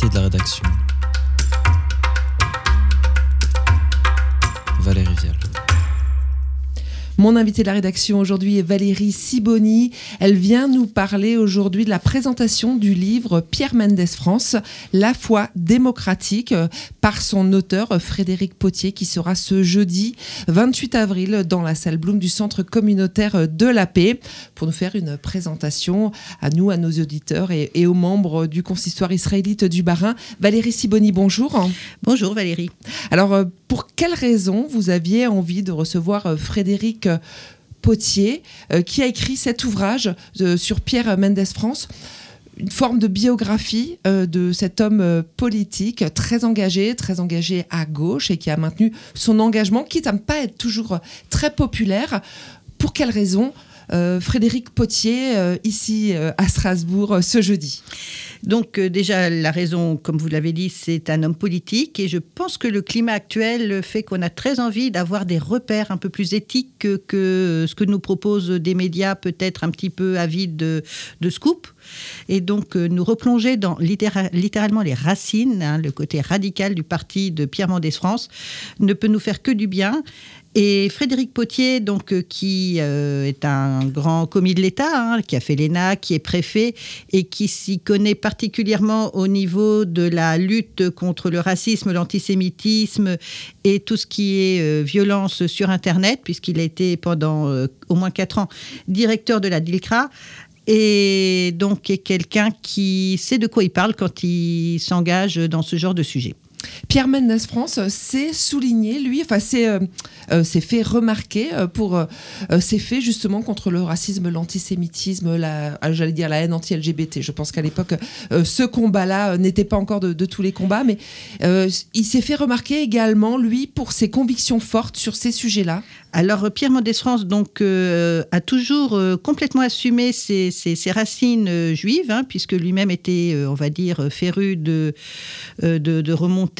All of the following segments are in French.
de la rédaction. Valérie Vial. Mon invitée de la rédaction aujourd'hui est Valérie Sibony. Elle vient nous parler aujourd'hui de la présentation du livre Pierre Mendès France, La foi démocratique, par son auteur Frédéric Pottier, qui sera ce jeudi 28 avril dans la salle Blum du Centre communautaire de la paix, pour nous faire une présentation à nous, à nos auditeurs et aux membres du consistoire israélite du Bas-Rhin. Valérie Sibony, bonjour. Bonjour Valérie. Alors, pour quelle raison vous aviez envie de recevoir Frédéric Pottier, qui a écrit cet ouvrage sur Pierre Mendès France, une forme de biographie de cet homme politique très engagé à gauche et qui a maintenu son engagement, quitte à ne pas être toujours très populaire. Pour quelle raison Frédéric Pottier, ici à Strasbourg, ce jeudi? Donc déjà, la raison, comme vous l'avez dit, c'est un homme politique et je pense que le climat actuel fait qu'on a très envie d'avoir des repères un peu plus éthiques que ce que nous proposent des médias peut-être un petit peu avides de scoop. Et donc nous replonger dans littéralement les racines, le côté radical du parti de Pierre Mendès France, ne peut nous faire que du bien. Et Frédéric Pottier, donc, qui est un grand commis de l'État, qui a fait l'ENA, qui est préfet et qui s'y connaît particulièrement au niveau de la lutte contre le racisme, l'antisémitisme et tout ce qui est violence sur Internet, puisqu'il a été pendant au moins 4 ans directeur de la DILCRA. Et donc est quelqu'un qui sait de quoi il parle quand il s'engage dans ce genre de sujet. Pierre Mendès France s'est souligné, lui, s'est fait remarquer pour ses faits justement contre le racisme, l'antisémitisme, la haine anti-LGBT. Je pense qu'à l'époque, ce combat-là n'était pas encore de tous les combats, mais il s'est fait remarquer également, lui, pour ses convictions fortes sur ces sujets-là. Alors, Pierre Mendès France donc, a toujours complètement assumé ses racines juives, puisque lui-même était, on va dire, féru de remonter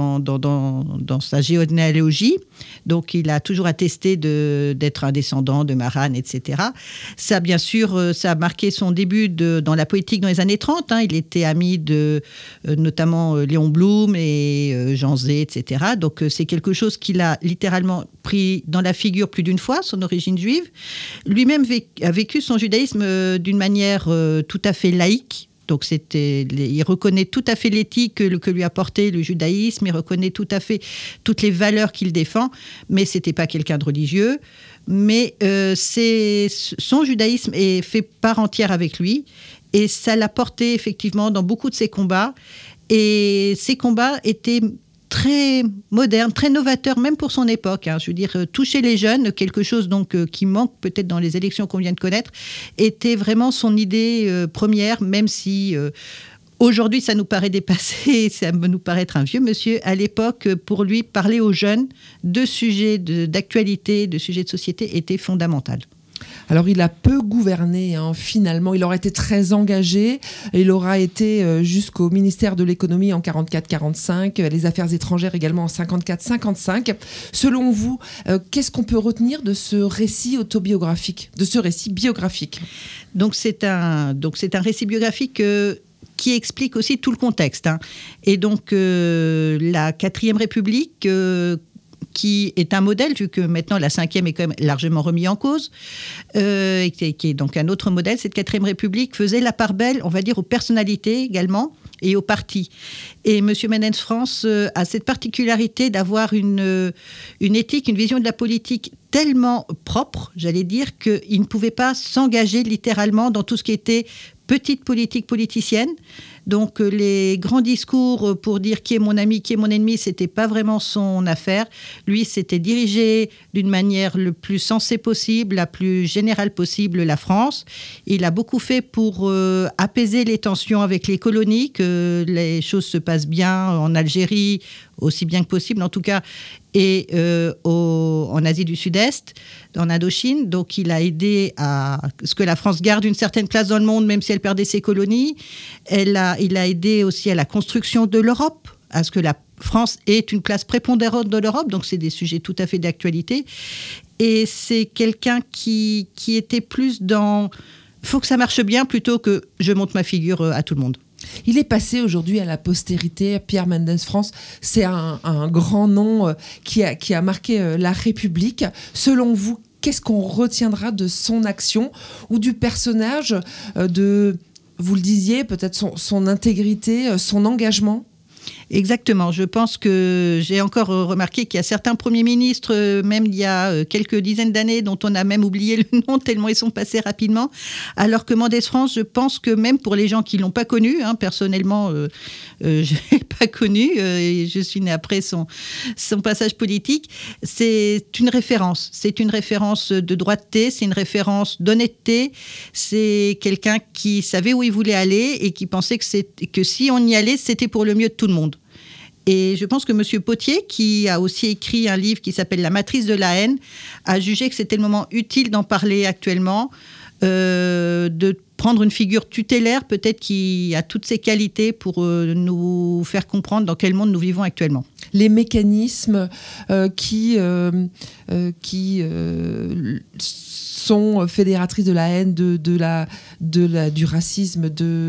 dans sa généalogie. Donc, il a toujours attesté d'être un descendant de Maran, etc. Ça, bien sûr, ça a marqué son début dans la politique dans les années 30. Il était ami de notamment Léon Blum et Jean Zay, etc. Donc, c'est quelque chose qu'il a littéralement pris dans la figure plus d'une fois, son origine juive. Lui-même a vécu son judaïsme d'une manière tout à fait laïque. Donc il reconnaît tout à fait l'éthique que lui a porté le judaïsme, il reconnaît tout à fait toutes les valeurs qu'il défend, mais c'était pas quelqu'un de religieux. Mais son judaïsme est fait part entière avec lui, et ça l'a porté effectivement dans beaucoup de ses combats. Et ces combats étaient très moderne, très novateur, même pour son époque. Je veux dire, toucher les jeunes, quelque chose donc qui manque peut-être dans les élections qu'on vient de connaître, était vraiment son idée première, même si aujourd'hui ça nous paraît dépassé, ça nous paraît être un vieux monsieur. À l'époque, pour lui, parler aux jeunes de sujets d'actualité, de sujets de société était fondamental. Alors, il a peu gouverné, finalement. Il aura été très engagé. Il aura été jusqu'au ministère de l'économie en 44-45, les affaires étrangères également en 54-55. Selon vous, qu'est-ce qu'on peut retenir de ce récit autobiographique, de ce récit biographique ? Donc, c'est un récit biographique qui explique aussi tout le contexte. Et donc, la 4e République... qui est un modèle, vu que maintenant la 5e est quand même largement remise en cause, qui est donc un autre modèle. Cette 4e République faisait la part belle, on va dire, aux personnalités également et aux partis. Et M. Mendès France a cette particularité d'avoir une éthique, une vision de la politique tellement propre, j'allais dire, qu'il ne pouvait pas s'engager littéralement dans tout ce qui était petite politique politicienne. Donc les grands discours pour dire qui est mon ami, qui est mon ennemi, c'était pas vraiment son affaire. Lui, s'était dirigé d'une manière le plus sensée possible, la plus générale possible, la France. Il a beaucoup fait pour apaiser les tensions avec les colonies, que les choses se passent bien en Algérie, aussi bien que possible en tout cas, et en Asie du Sud-Est, en Indochine. Donc il a aidé à ce que la France garde une certaine place dans le monde, même si elle perdait ses colonies. Il a aidé aussi à la construction de l'Europe, à ce que la France ait une place prépondérante de l'Europe. Donc c'est des sujets tout à fait d'actualité. Et c'est quelqu'un qui était plus dans « faut que ça marche bien » plutôt que « je montre ma figure à tout le monde ». Il est passé aujourd'hui à la postérité. Pierre Mendès France, c'est un grand nom qui a marqué la République. Selon vous, qu'est-ce qu'on retiendra de son action ou du personnage, vous le disiez, peut-être son intégrité, son engagement ? Exactement. Je pense que j'ai encore remarqué qu'il y a certains premiers ministres, même il y a quelques dizaines d'années, dont on a même oublié le nom tellement ils sont passés rapidement. Alors que Mendès France, je pense que même pour les gens qui ne l'ont pas connu, personnellement, je ne l'ai pas connu, et je suis née après son passage politique, c'est une référence. C'est une référence de droiteté, c'est une référence d'honnêteté. C'est quelqu'un qui savait où il voulait aller et qui pensait que si on y allait, c'était pour le mieux de tout le monde. Et je pense que M. Potier, qui a aussi écrit un livre qui s'appelle « La matrice de la haine », a jugé que c'était le moment utile d'en parler actuellement, de prendre une figure tutélaire, peut-être qui a toutes ses qualités pour nous faire comprendre dans quel monde nous vivons actuellement. Les mécanismes qui sont fédératrices de la haine, du racisme,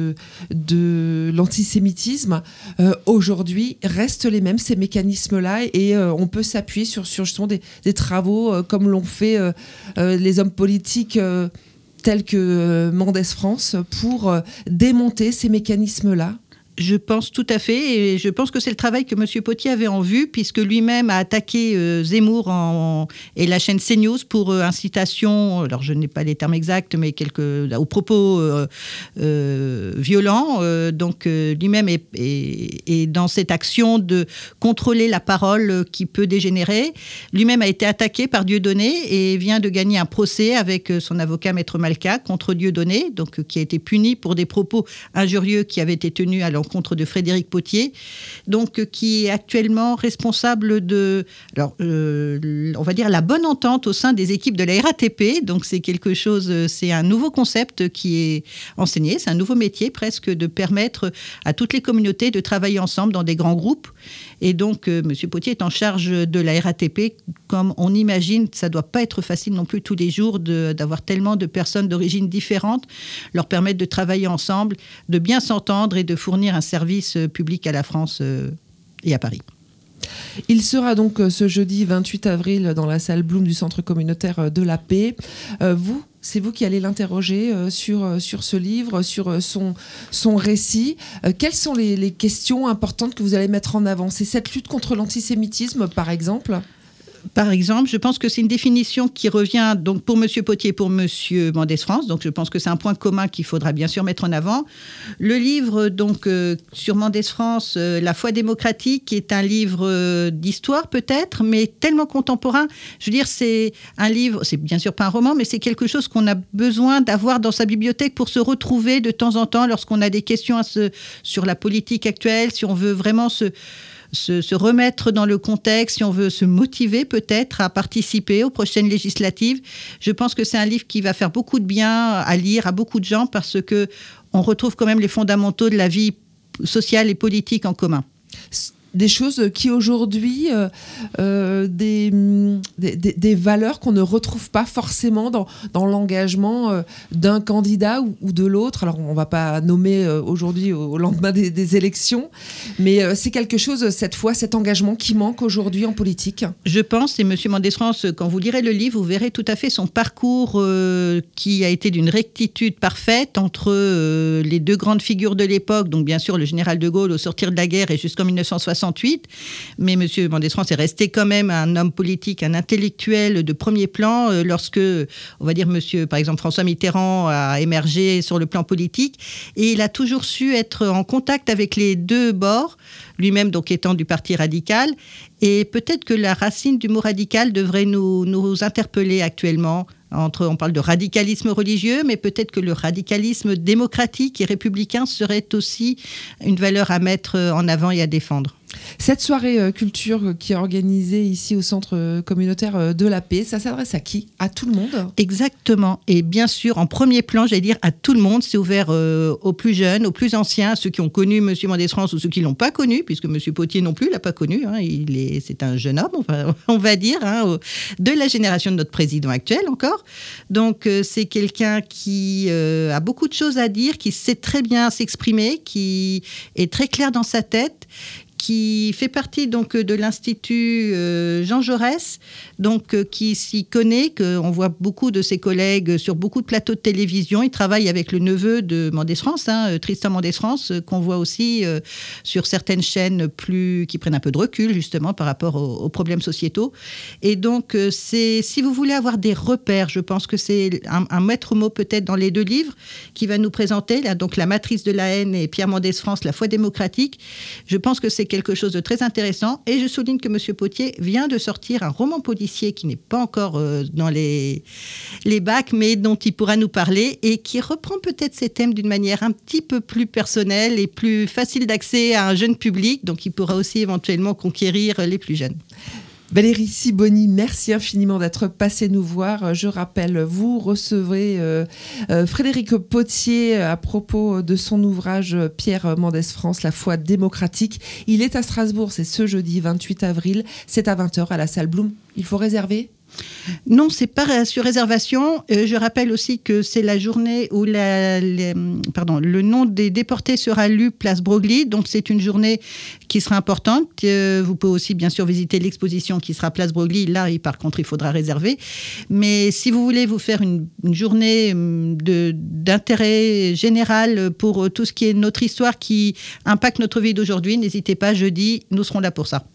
de l'antisémitisme, aujourd'hui restent les mêmes, ces mécanismes-là, et on peut s'appuyer sur justement des travaux comme l'ont fait les hommes politiques tels que Mendès France pour démonter ces mécanismes-là. Je pense tout à fait, et je pense que c'est le travail que M. Potier avait en vue, puisque lui-même a attaqué Zemmour et la chaîne CNews pour incitation, alors je n'ai pas les termes exacts, mais aux propos violents. Donc lui-même est dans cette action de contrôler la parole qui peut dégénérer. Lui-même a été attaqué par Dieudonné et vient de gagner un procès avec son avocat Maître Malka contre Dieudonné, donc qui a été puni pour des propos injurieux qui avaient été tenus à l'encontre de Frédéric Potier, donc qui est actuellement responsable de, on va dire, la bonne entente au sein des équipes de la RATP. Donc c'est quelque chose, c'est un nouveau concept qui est enseigné, c'est un nouveau métier presque, de permettre à toutes les communautés de travailler ensemble dans des grands groupes. Et donc M. Potier est en charge de la RATP. Comme on imagine, ça ne doit pas être facile non plus tous les jours d'avoir tellement de personnes d'origine différentes, leur permettre de travailler ensemble, de bien s'entendre et de fournir un service public à la France et à Paris. Il sera donc ce jeudi 28 avril dans la salle Blum du Centre communautaire de la Paix. C'est vous qui allez l'interroger sur ce livre, sur son récit. Quelles sont les questions importantes que vous allez mettre en avant ? C'est cette lutte contre l'antisémitisme, par exemple ? Par exemple, je pense que c'est une définition qui revient donc pour M. Potier et pour M. Mendès France. Donc, je pense que c'est un point commun qu'il faudra bien sûr mettre en avant. Le livre donc sur Mendès France, La foi démocratique, est un livre d'histoire peut-être, mais tellement contemporain. Je veux dire, c'est un livre, c'est bien sûr pas un roman, mais c'est quelque chose qu'on a besoin d'avoir dans sa bibliothèque pour se retrouver de temps en temps lorsqu'on a des questions sur la politique actuelle, si on veut vraiment se remettre dans le contexte, si on veut se motiver peut-être à participer aux prochaines législatives. Je pense que c'est un livre qui va faire beaucoup de bien à lire à beaucoup de gens, parce qu'on retrouve quand même les fondamentaux de la vie sociale et politique en commun. Des choses qui aujourd'hui, des valeurs qu'on ne retrouve pas forcément dans l'engagement d'un candidat ou de l'autre. Alors on ne va pas nommer aujourd'hui au lendemain des élections, mais c'est quelque chose, cette fois, cet engagement qui manque aujourd'hui en politique. Je pense, et M. Mendès France, quand vous lirez le livre, vous verrez tout à fait son parcours qui a été d'une rectitude parfaite entre les deux grandes figures de l'époque, donc bien sûr le général de Gaulle au sortir de la guerre et jusqu'en 1968. Mais M. Mendès France est resté quand même un homme politique, un intellectuel de premier plan lorsque, on va dire, par exemple, François Mitterrand a émergé sur le plan politique. Et il a toujours su être en contact avec les deux bords, lui-même donc étant du Parti radical. Et peut-être que la racine du mot radical devrait nous interpeller actuellement. On parle de radicalisme religieux, mais peut-être que le radicalisme démocratique et républicain serait aussi une valeur à mettre en avant et à défendre. Cette soirée culture qui est organisée ici au centre communautaire de la Paix, ça s'adresse à qui? À tout le monde? Exactement. Et bien sûr, en premier plan, j'allais dire à tout le monde. C'est ouvert aux plus jeunes, aux plus anciens, à ceux qui ont connu M. Mendès France ou ceux qui ne l'ont pas connu, puisque M. Potier non plus ne l'a pas connu. Hein. C'est un jeune homme, on va dire, hein, de la génération de notre président actuel encore. Donc, c'est quelqu'un qui a beaucoup de choses à dire, qui sait très bien s'exprimer, qui est très clair dans sa tête, qui fait partie donc de l'Institut Jean Jaurès, donc qui s'y connaît, qu'on voit beaucoup de ses collègues sur beaucoup de plateaux de télévision. Il travaille avec le neveu de Mendès France, Tristan Mendès France, qu'on voit aussi sur certaines chaînes qui prennent un peu de recul justement par rapport aux problèmes sociétaux. Et donc, si vous voulez avoir des repères, je pense que c'est un maître mot peut-être dans les deux livres qui va nous présenter, là, donc La matrice de la haine et Pierre Mendès France, La foi démocratique. Je pense que c'est quelque chose de très intéressant. Et je souligne que M. Potier vient de sortir un roman policier qui n'est pas encore dans les bacs, mais dont il pourra nous parler et qui reprend peut-être ces thèmes d'une manière un petit peu plus personnelle et plus facile d'accès à un jeune public. Donc, il pourra aussi éventuellement conquérir les plus jeunes. Valérie Sibony, merci infiniment d'être passée nous voir. Je rappelle, vous recevez Frédéric Potier à propos de son ouvrage Pierre Mendès France, La foi démocratique. Il est à Strasbourg, c'est ce jeudi 28 avril, c'est à 20h à la salle Blum. Il faut réserver ? Non, c'est pas sur réservation. Je rappelle aussi que c'est la journée où le nom des déportés sera lu place Broglie. Donc, c'est une journée qui sera importante. Vous pouvez aussi, bien sûr, visiter l'exposition qui sera place Broglie. Là, par contre, il faudra réserver. Mais si vous voulez vous faire une journée d'intérêt général pour tout ce qui est notre histoire qui impacte notre vie d'aujourd'hui, n'hésitez pas. Jeudi, nous serons là pour ça.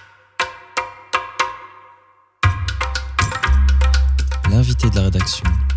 L'invité de la rédaction.